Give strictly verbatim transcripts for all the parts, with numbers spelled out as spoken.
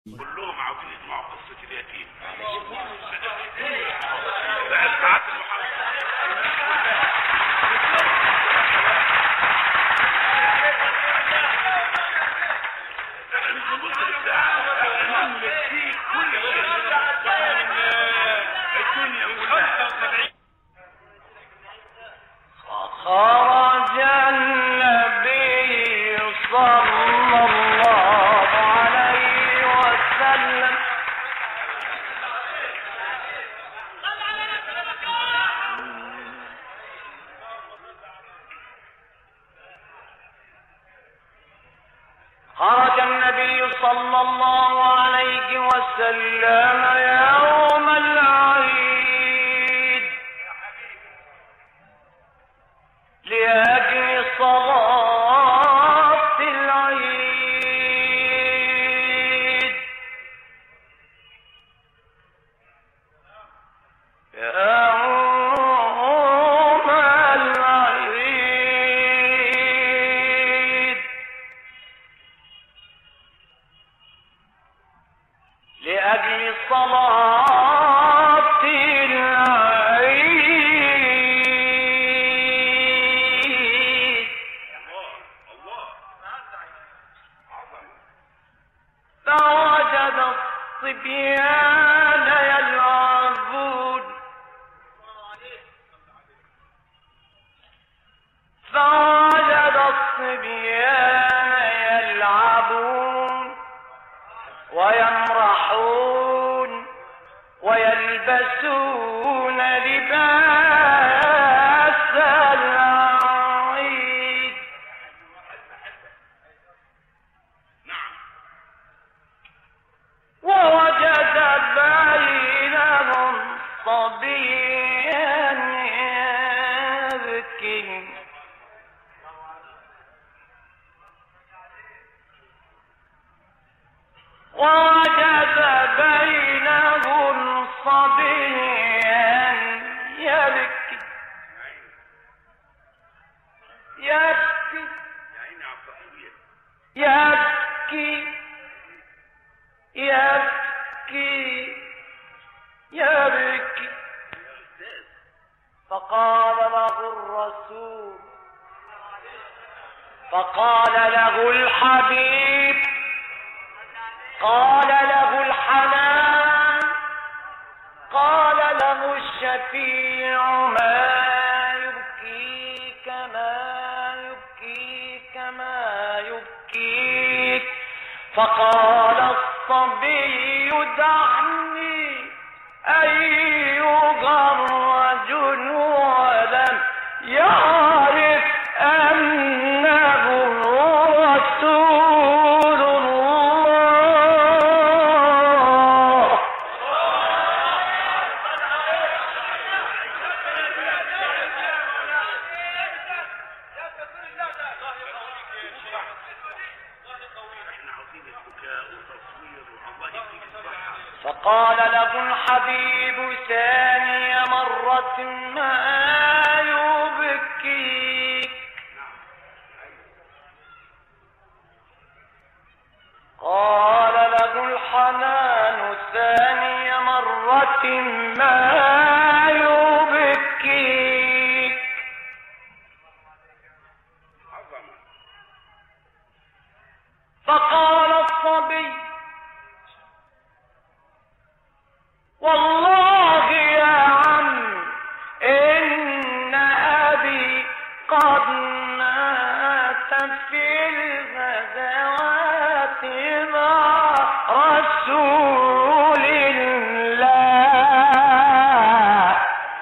كلهم عاوزين يسمعوا قصة اليتيم. ساعات ساعات المحاضرة احنا مش بنبص للساعة، احنا بنمسك كل شيء الدنيا كلها. خرج النبي صلى الله عليه وسلم خرج النبي صلى الله عليه وسلم يوم العيد لأجل صلاة العيد. يوم العيد لأجل صلاة العيد. فوجد الصبيان يلعبون فوجد الصبيان يلعبون ويمرحون ويلبسون لباس العيد. ووجد بينهم صبيا يبكي ووجد بينهم صبيا يبكي يبكي يبكي يبكي يبكي فقال له الرسول فقال له الحبيب قال له الحنان قال له الشفيع ما يبكيك ما يبكيك ما يبكيك. فقال الصبي دعني أيها الرجل ولم يعرف أنه رسول الله. فقال له الحبيب ثاني مرة ما يبكيك. قال له الحنان ثاني مرة ما يبكيك. فقال الصبي والله يا عم إن أبي قد مات في الغزوات مع رسول الله.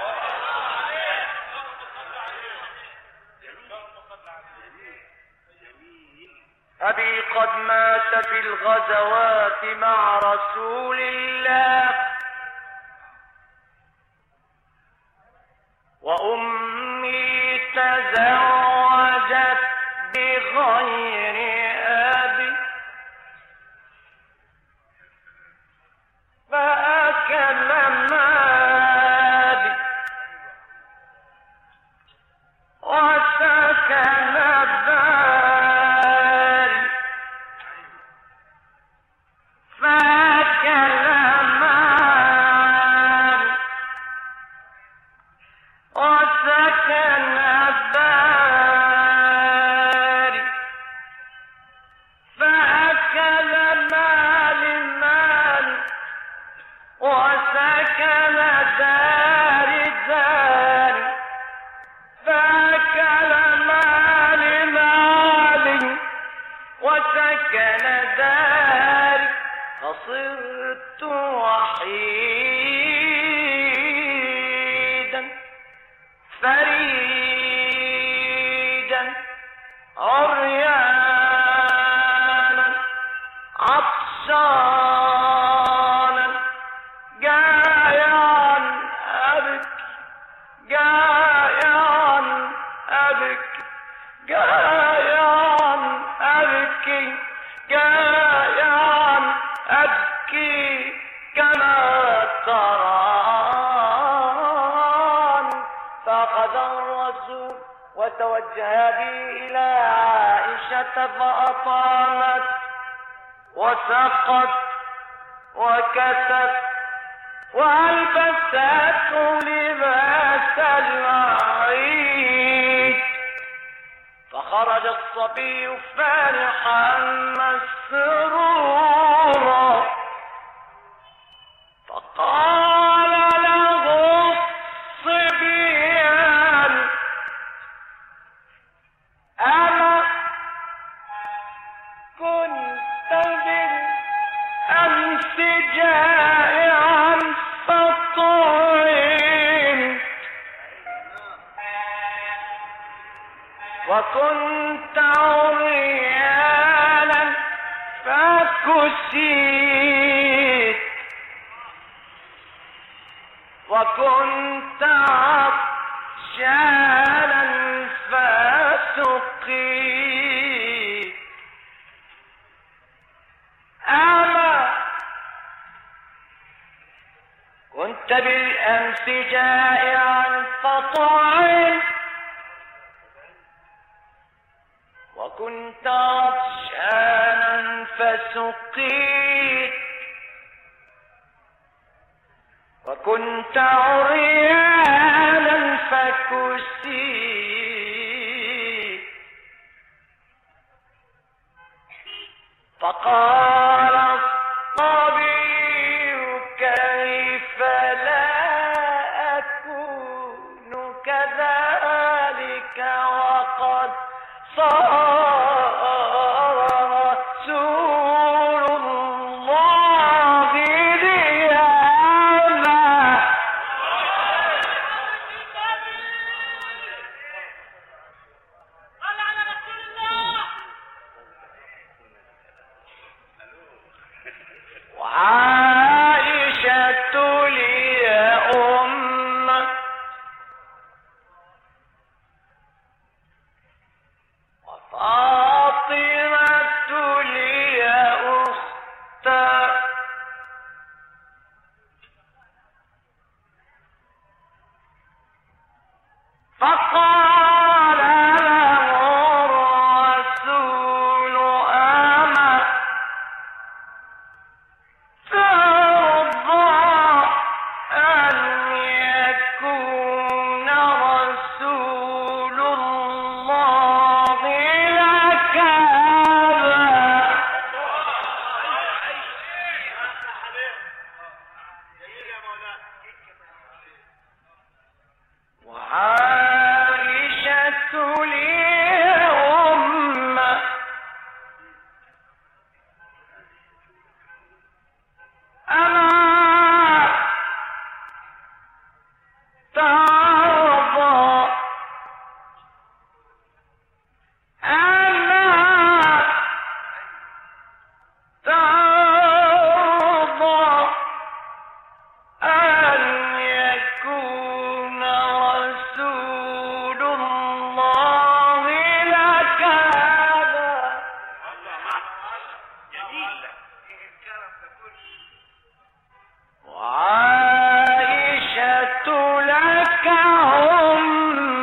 أبي قد مات في الغزوات مع رسول الله وأمي تزوجت بغير أبي فأكل مالي وسكن بالي. سكن داري فصرت وحيدا فريدا عريانا عطشانا جايعا أبكي جايعا أبكي جايعا أبكي جايعا أبكي كما تران. فأخذ الرسول وتوجه بي إلى عائشة فأطعمت وسقت وكست وألبسته لباس العيد. فخرج الصبي فرحا مسرورا فقال له الصبيان أما كنت بالأمس جائعا فطعمت وكنت عريانا فكسيت وكنت عطشانا فسقيت. أما كنت بالأمس جائعا فطعمت وكنت عطشانا فسقيت وكنت عريانا فكسيت. فقال الصبي كيف لا أكون كذلك وقد صار رسول الله ليعلم. وعائشة لي أم وفاطمة لي أخت فقال له الرسول أما ترضى أن يكون رسول الله لك أبا. وعائشة لي أم أما ترضى أما ترضى أن يكون رسول الله لك أبا. وعائشة لك أم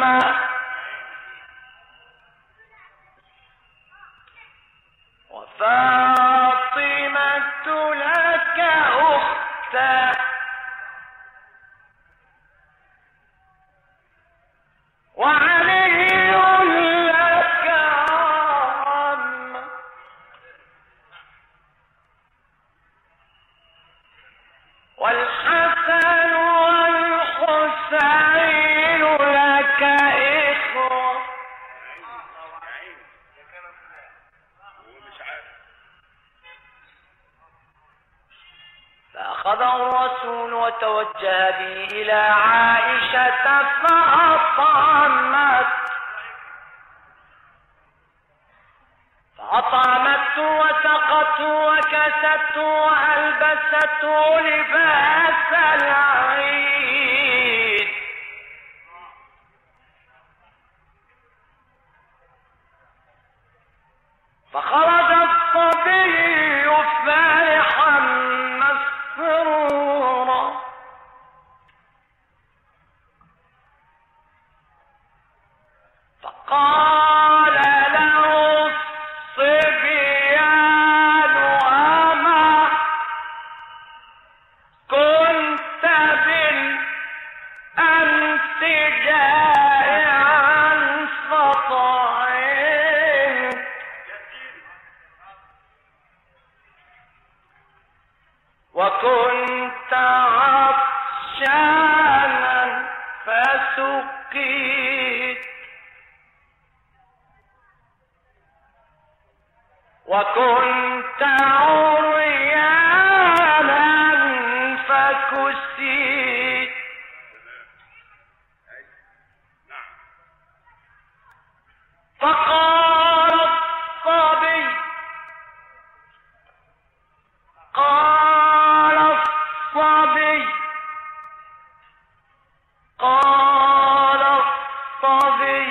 وفاطمة لك أخت وعلي لك عم والحسن والحسين لك إخوة. فأخذه الرسول وتوجه به إلى عائشة فأطعمت فأطعمته وسقته وكسته وألبسته لباس العيد. فخرج الصبي فرحا مسرورا فقال له الصبيان أما كنت بالأمس جائعا فطعمت وكنت عطشانا فسقيت وكنت عريانا فكسيت فقال الصبي قال الصبي قال الصبي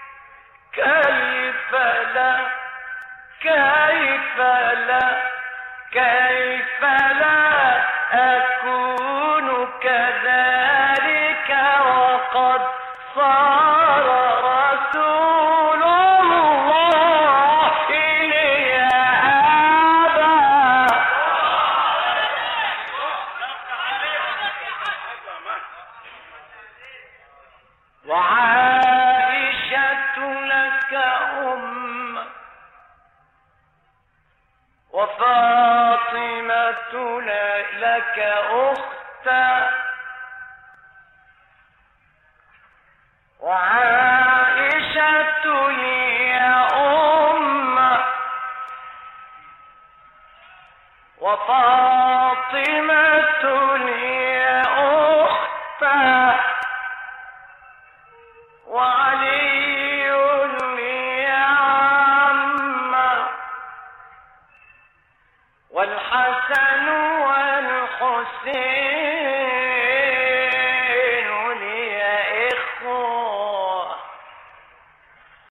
كيف لا كيف لا كيف لا أكون كذلك وقد صار رسول الله لي أبا. وعائشة لك أم وفاطمة لك أختا وعائشة